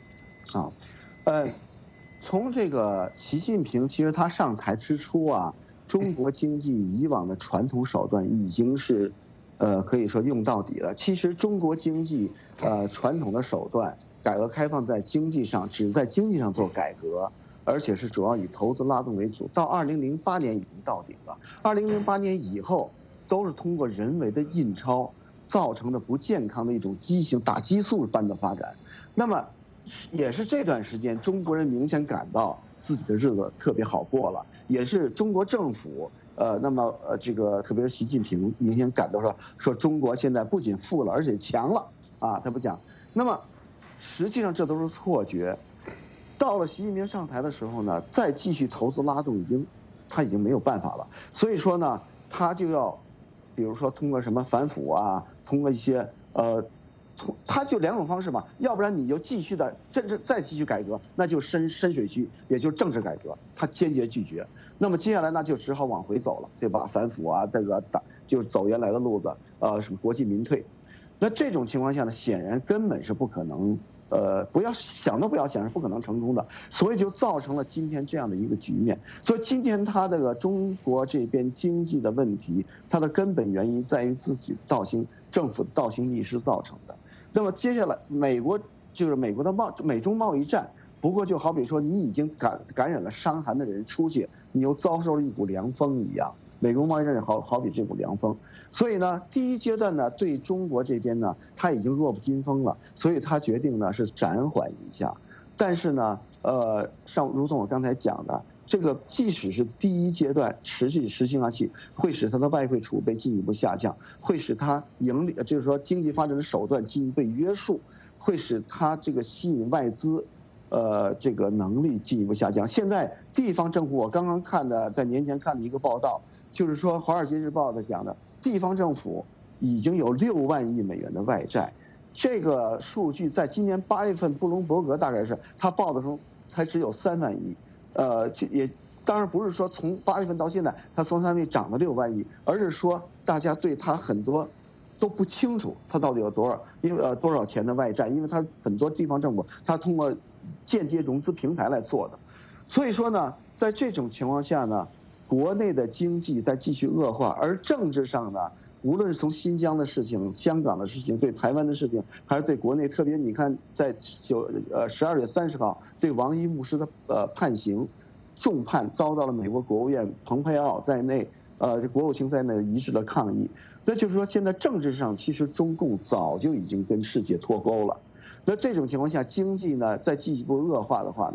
从这个习近平其实他上台之初中国经济以往的传统手段已经是可以说用到底了。其实中国经济传统的手段，改革开放在经济上只在经济上做改革，而且是主要以投资拉动为主。到2008年已经到顶了，2008年以后都是通过人为的印钞造成的不健康的一种畸形打激素般的发展。那么也是这段时间中国人明显感到自己的日子特别好过了，也是中国政府那么这个特别是习近平明显感到说中国现在不仅富了而且强了他不讲。那么实际上这都是错觉。到了习近平上台的时候呢，再继续投资拉动他已经没有办法了。所以说呢，他就要比如说通过什么反腐通过一些他就两种方式嘛，要不然你就继续的再继续改革，那就深水区，也就是政治改革，他坚决拒绝。那么接下来那就只好往回走了，对吧？反腐这个就走原来的路子，什么国进民退。那这种情况下呢，显然根本是不可能，不要想是不可能成功的，所以就造成了今天这样的一个局面。所以今天他这个中国这边经济的问题，它的根本原因在于自己政府的倒行逆施造成的。那么接下来美国的美中贸易战，不过就好比说你已经感染了伤寒的人出去，你又遭受了一股凉风一样。美国贸易战好比这股凉风，所以呢，第一阶段呢，对中国这边呢，他已经弱不禁风了，所以他决定呢是暂缓一下。但是呢，如同我刚才讲的，这个即使是第一阶段持续实行下去，会使它的外汇储备进一步下降，会使它就是说经济发展的手段进一步被约束，会使它这个吸引外资，这个能力进一步下降。现在地方政府，我刚刚在年前看的一个报道，就是说《华尔街日报》在讲的，地方政府已经有6万亿美元的外债，这个数据在今年8月份，布隆伯格大概是他报的时候才只有3万亿。也当然不是说从8月份到现在，它从3万亿涨了6万亿，而是说大家对它很多都不清楚，它到底有多少钱的外债，因为它很多地方政府它通过间接融资平台来做的。所以说呢，在这种情况下呢，国内的经济在继续恶化，而政治上呢，无论是从新疆的事情、香港的事情、对台湾的事情，还是对国内，特别你看，在12月30号对王一牧师的判刑，重判遭到了美国国务院蓬佩奥在内，国务卿在内一致的抗议。那就是说，现在政治上其实中共早就已经跟世界脱钩了。那这种情况下，经济呢再进一步恶化的话呢，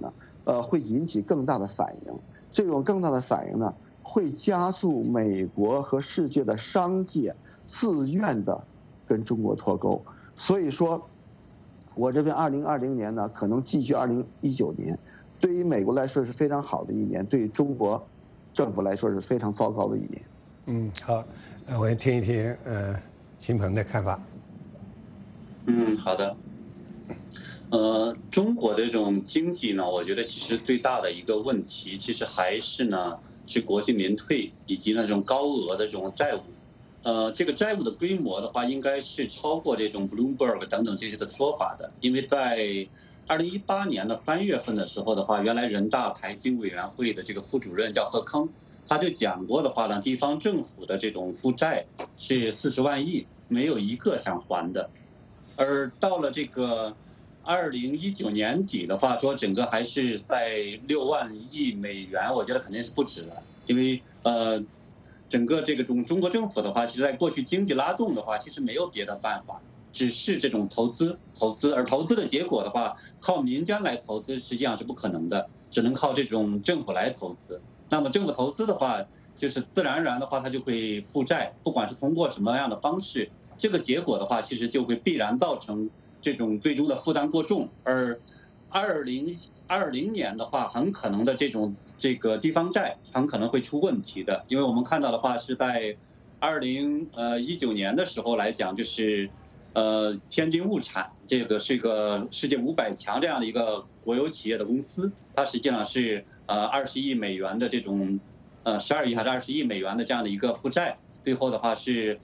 会引起更大的反应。这种更大的反应呢，会加速美国和世界的商界自愿的跟中国脱钩。所以说，我这边2020年呢，可能继续2019年，对于美国来说是非常好的一年，对于中国政府来说是非常糟糕的一年。 好，我也听一听秦鹏的看法。 好的。中国的这种经济呢，我觉得其实最大的一个问题，其实还是呢是国进民退以及那种高额的这种债务。这个债务的规模的话，应该是超过这种 Bloomberg 等等这些的说法的，因为在2018年的3月份的时候的话，原来人大财经委员会的这个副主任叫贺康，他就讲过的话呢，地方政府的这种负债是40万亿，没有一个想还的。而到了这个2019年底的话，说整个还是在6万亿美元，我觉得肯定是不止了，因为整个这个中国政府的话，其实在过去经济拉动的话，其实没有别的办法，只是这种投资，而投资的结果的话，靠民间来投资实际上是不可能的，只能靠这种政府来投资。那么政府投资的话，就是自然而然的话，它就会负债，不管是通过什么样的方式，这个结果的话，其实就会必然造成这种最终的负担过重。而2020年的话，很可能的这个地方债很可能会出问题的，因为我们看到的话是在2019年的时候来讲，就是天津物产这个是一个世界500强这样的一个国有企业的公司，它实际上是20亿美元的这种12亿还是20亿美元的这样的一个负债，最后的话是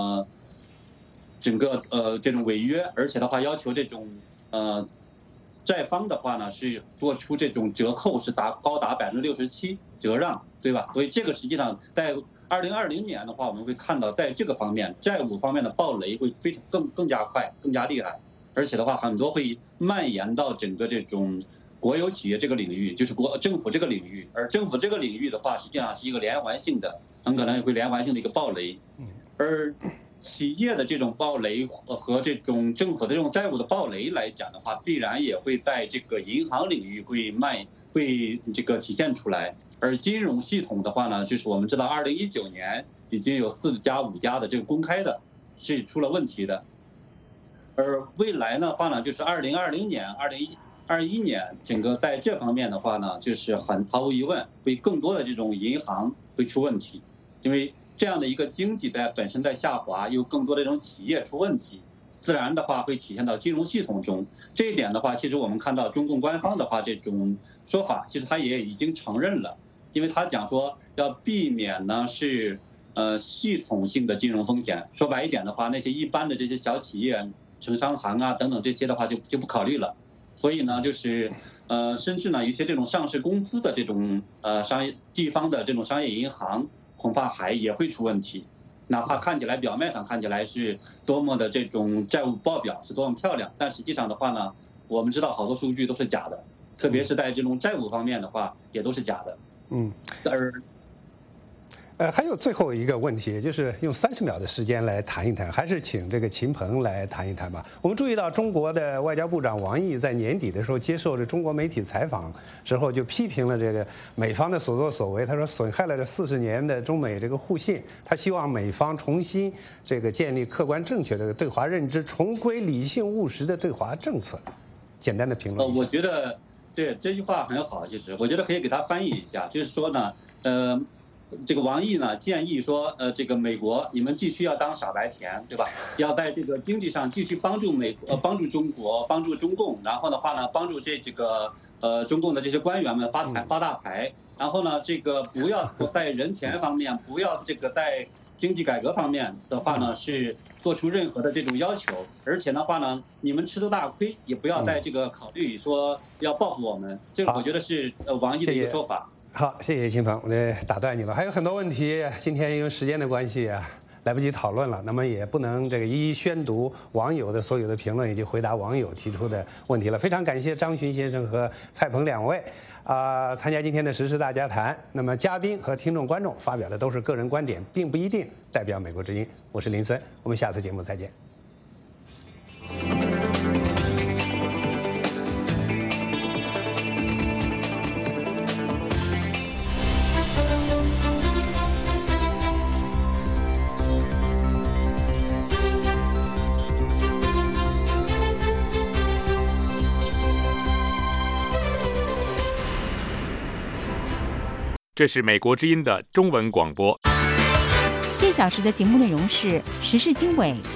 整个这种违约，而且的话要求这种债方的话呢是做出这种折扣，是高达67%折让，对吧？所以这个实际上在2020年的话，我们会看到在这个方面债务方面的暴雷会更加快、更加厉害，而且的话很多会蔓延到整个这种国有企业这个领域，就是政府这个领域，而政府这个领域的话，实际上是一个连环性的，很可能会连环性的一个暴雷，而企业的这种暴雷和这种政府的这种债务的暴雷来讲的话，必然也会在这个银行领域会这个体现出来。而金融系统的话呢，就是我们知道2019年已经有4家5家的这个公开的是出了问题的，而未来的话呢，就是2020年、2021年，整个在这方面的话呢，就是毫无疑问会更多的这种银行会出问题，因为这样的一个经济本身在下滑，有更多的这种企业出问题，自然的话会体现到金融系统中。这一点的话，其实我们看到中共官方的话这种说法，其实他也已经承认了，因为他讲说要避免呢是系统性的金融风险。说白一点的话，那些一般的这些小企业、城商行啊等等这些的话就不考虑了。所以呢，就是甚至呢一些这种上市公司的这种地方的这种商业银行，恐怕也会出问题，哪怕表面上看起来是多么的这种债务报表是多么漂亮，但实际上的话呢，我们知道好多数据都是假的，特别是在这种债务方面的话，也都是假的。 还有最后一个问题，就是用30秒的时间来谈一谈，还是请这个秦鹏来谈一谈吧。我们注意到中国的外交部长王毅在年底的时候接受了中国媒体采访之后，就批评了这个美方的所作所为。他说损害了这40年的中美这个互信，他希望美方重新这个建立客观正确的对华认知，重归理性务实的对华政策。简单的评论。 我觉得对这句话很好，其实我觉得可以给他翻译一下，就是说呢，这个王毅呢建议说，这个美国你们继续要当傻白甜，对吧？要在这个经济上继续帮助帮助中国，帮助中共，然后的话呢，帮助这个中共的这些官员们发大财，然后呢，这个不要在人权方面，不要这个在经济改革方面的话呢，是做出任何的这种要求，而且的话呢，你们吃了大亏，也不要在这个考虑说要报复我们，这个我觉得是王毅的一个说法。 好，谢谢秦鹏，我打断你了，还有很多问题，今天因为时间的关系啊，来不及讨论了，那么也不能这个一一宣读网友的所有的评论以及回答网友提出的问题了。非常感谢张巡先生和蔡鹏2位参加今天的时事大家谈。那么嘉宾和听众观众发表的都是个人观点，并不一定代表美国之音。我是林森，我们下次节目再见。 这是美国之音的中文广播。 1小时的节目内容是时事经纬、